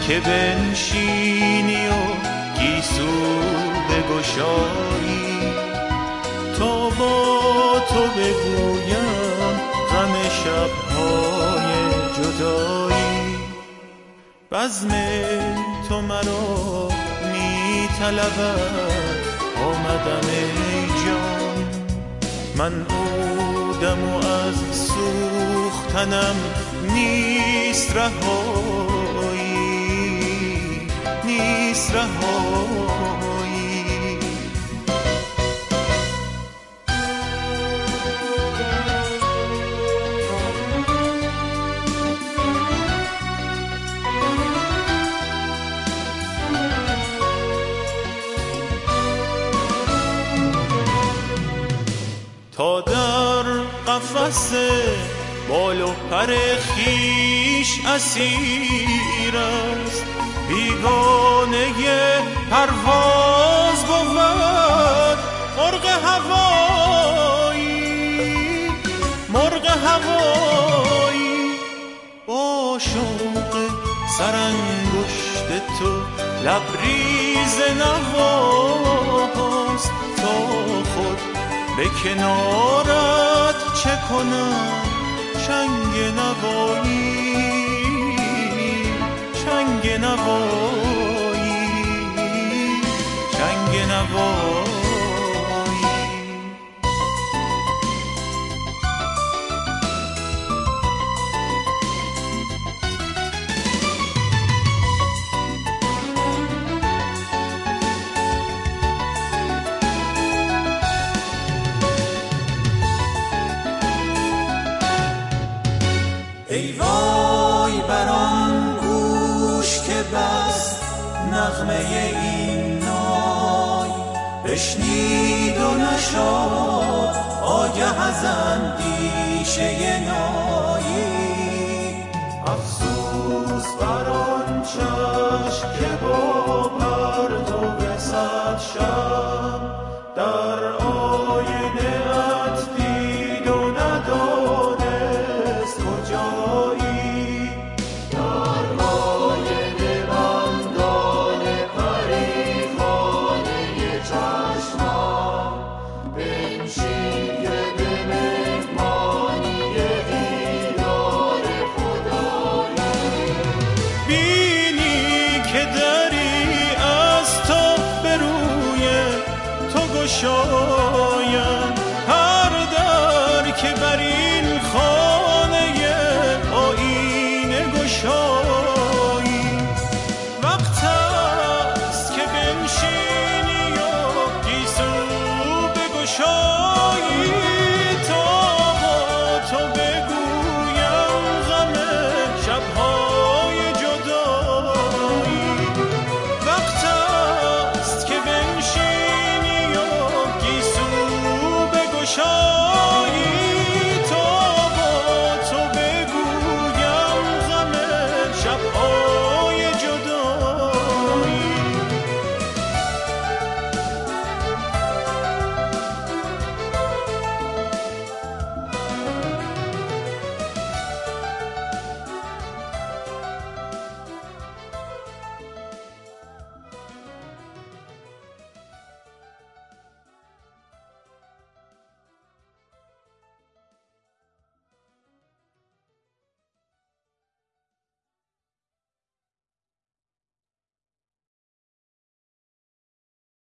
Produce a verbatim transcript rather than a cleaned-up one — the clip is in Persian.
که بنشینی و گیسو بگشایی تا با تو بگویم غم شب‌های جدایی. بزم تو مرا می طلبد آمدم ای جان، من بودم و از سوختنم نیست رهایی، نیست رهایی. تا در قفس بال و پر خیش اسیر است، بیگانه پرواز بود مرغ هوایی، مرغ هوایی. با شوق سرانگشت تو لبریز نواست، تا خود به کنارت چه کنم چنگ نوایی، چنگ نوایی، چنگ نوایی. ای وای بران گوش که بس نغمه این نای بشنید و نشد آگه از اندیشه نای.